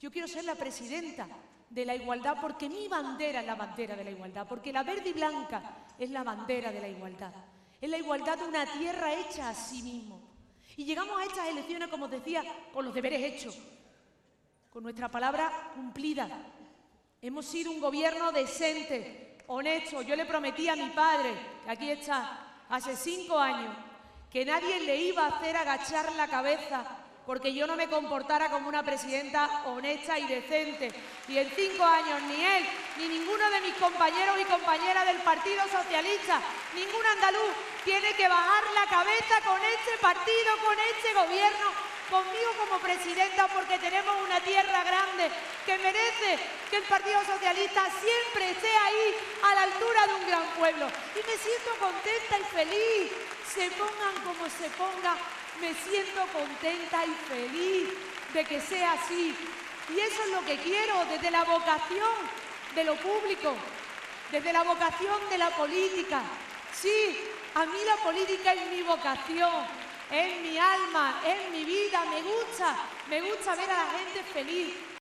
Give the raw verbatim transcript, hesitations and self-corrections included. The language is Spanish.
Yo quiero ser la presidenta de la igualdad porque mi bandera es la bandera de la igualdad, porque la verde y blanca es la bandera de la igualdad. Es la igualdad de una tierra hecha a sí mismo. Y llegamos a estas elecciones, como os decía, con los deberes hechos, con nuestra palabra cumplida. Hemos sido un gobierno decente, honesto. Yo le prometí a mi padre, que aquí está, hace cinco años, que nadie le iba a hacer agachar la cabeza porque yo no me comportara como una presidenta honesta y decente. Y en cinco años ni él, ni ninguno de mis compañeros y compañeras del Partido Socialista, ningún andaluz tiene que bajar la cabeza con este partido, con este gobierno, conmigo como presidenta, porque tenemos una tierra grande que merece que el Partido Socialista siempre esté ahí a la altura de un gran pueblo. Y me siento contenta y feliz, se pongan como se pongan, me siento contenta y feliz de que sea así. Y eso es lo que quiero, desde la vocación de lo público, desde la vocación de la política. Sí, a mí la política es mi vocación, es mi alma, es mi vida, me gusta, me gusta ver a la gente feliz.